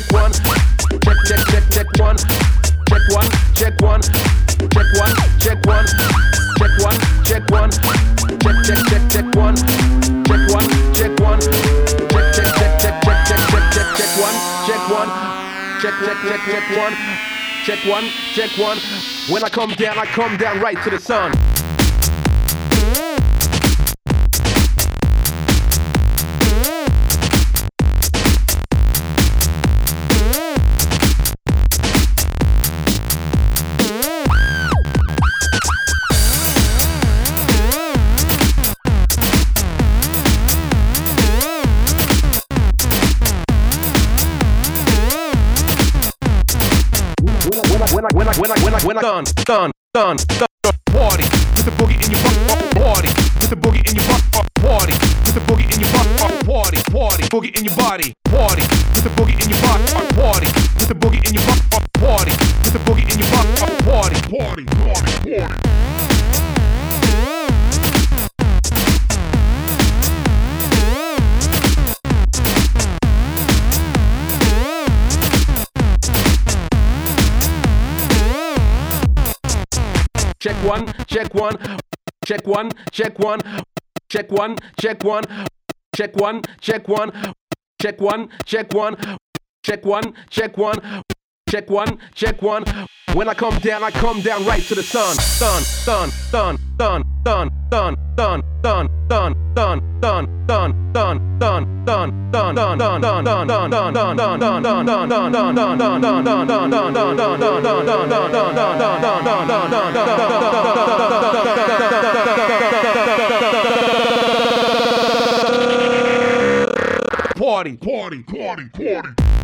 one. Check one. Check one. Check one. Check one. Check one. Check one. Check one. Check one. Check one. Check one. Check one. Check one. Check one. Check one. Check one. When I come down right to the sun. When I done, party with the boogie in your butt, party with the boogie in your butt, party with the boogie in your butt, party boogie in your body, party with the boogie in your butt, party with the boogie in your butt, party with the boogie in your butt, party. Check one, check one, check one, check one, check one, check one, check one, check one, check one, check one, check one, check one, check one, check one. When I come down right to the sun. Party.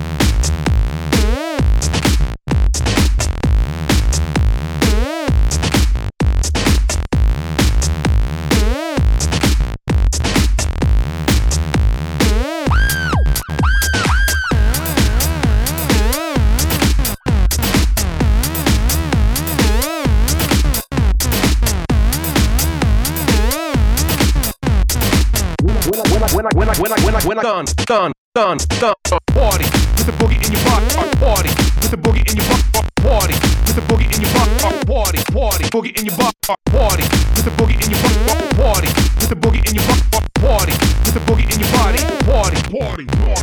When I done, party with the boogie in your butt, party with the boogie in your butt, party with the boogie in your butt, party boogie in your butt, party with the boogie in your butt, party with the boogie in your butt, party with the boogie in your body, party.